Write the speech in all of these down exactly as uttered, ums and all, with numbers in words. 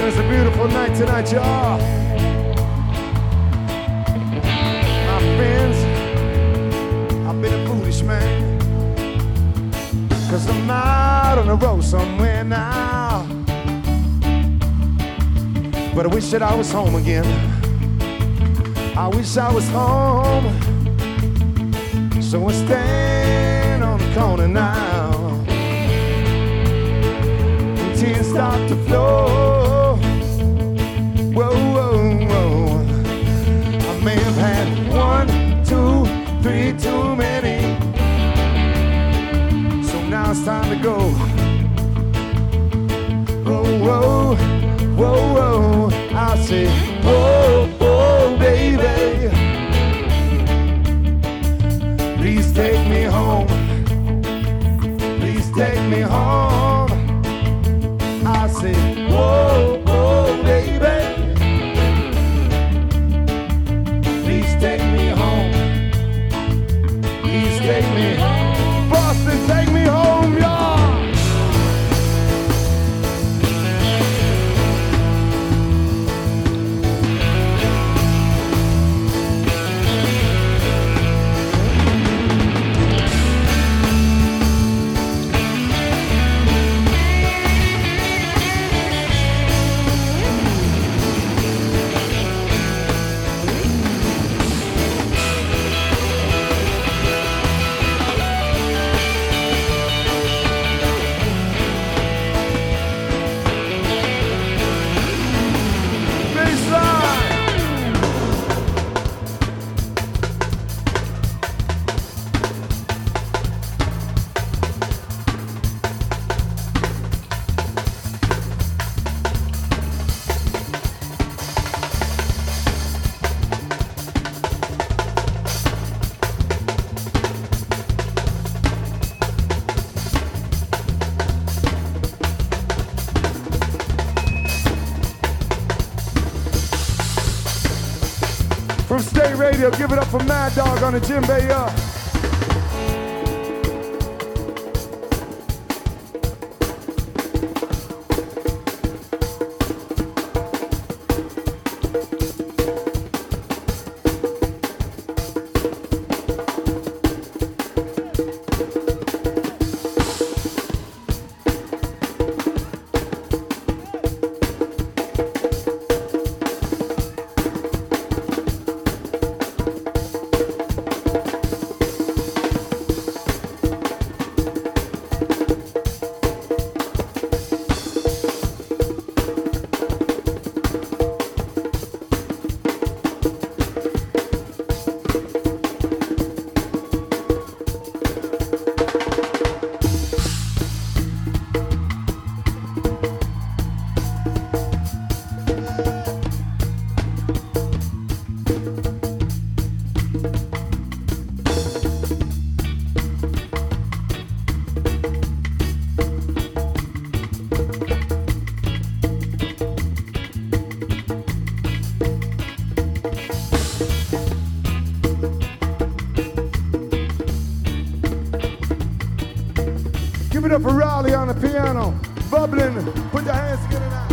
It's a beautiful night tonight, y'all. My friends, I've been a foolish man, 'cause I'm out on the road somewhere now. But I wish that I was home again. I wish I was home. So I stand on the corner now. And tears start to flow. Whoa, whoa, whoa. I may have had one, two, three too many. So now it's time to go. Whoa, whoa, whoa, whoa. I say, whoa, whoa, baby. Please take me home. Please take me home. I say, whoa, whoa, baby. Please take me home. Please take me home. Boston, take me home, y'all. From State Radio, give it up for Mad Dog on the djembe, yeah. Give it up for Raleigh on the piano. Bubbling, put your hands together now.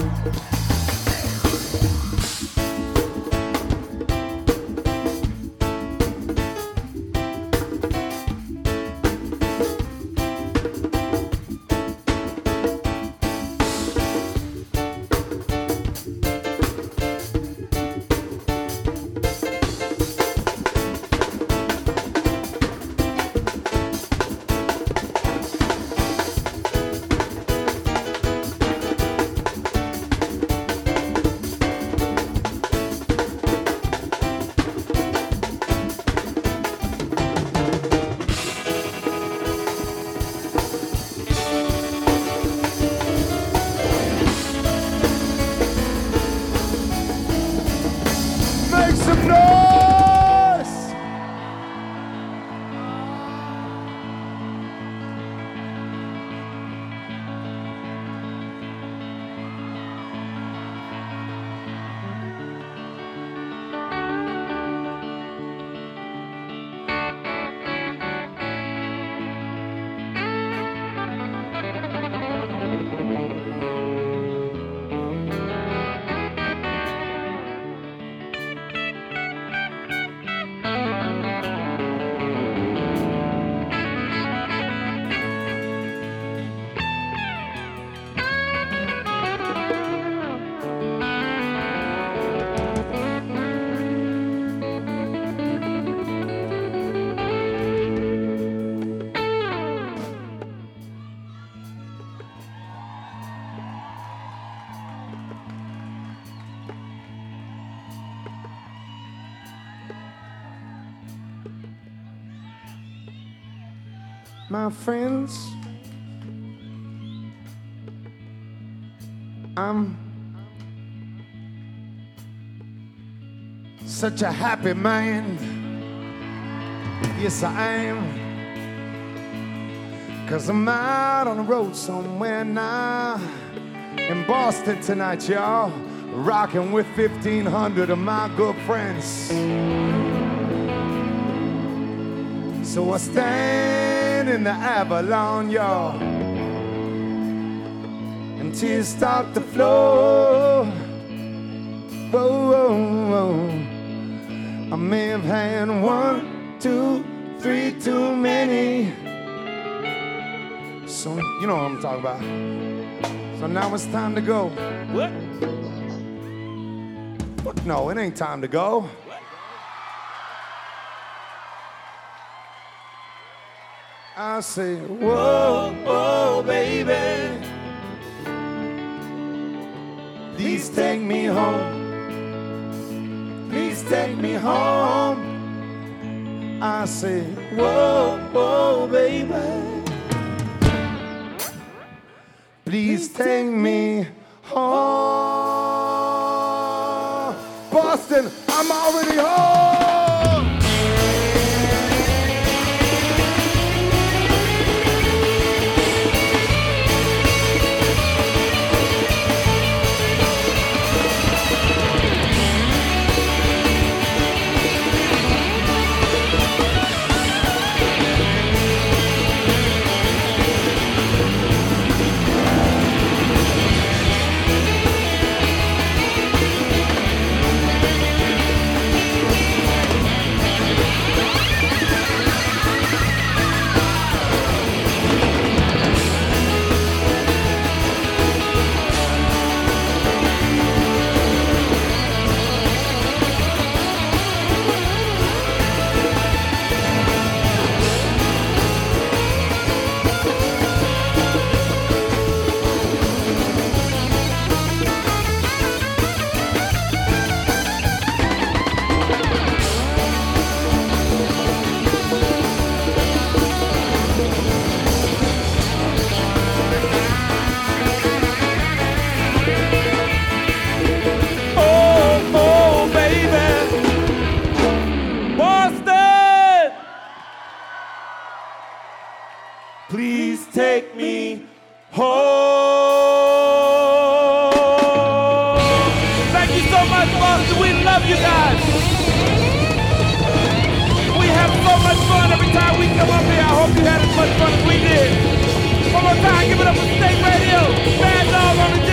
My friends, I'm such a happy man. Yes, I am. 'Cause I'm out on the road somewhere now in Boston tonight, y'all, rocking with fifteen hundred of my good friends. So I stand in the Avalon, y'all, and tears start to flow. Whoa, whoa, whoa. I may have had one, two, three too many. So you know what I'm talking about. So now it's time to go. What? What? No, it ain't time to go. I say, whoa, whoa, baby, please take me home. Please take me home. I say, whoa, whoa, baby, please take me home. Boston, I'm already home. Please take me home. Thank you so much, Boston. We love you guys. We have so much fun every time we come up here. I hope you had as much fun as we did. One more time, give it up for State Radio. Bad Dog on the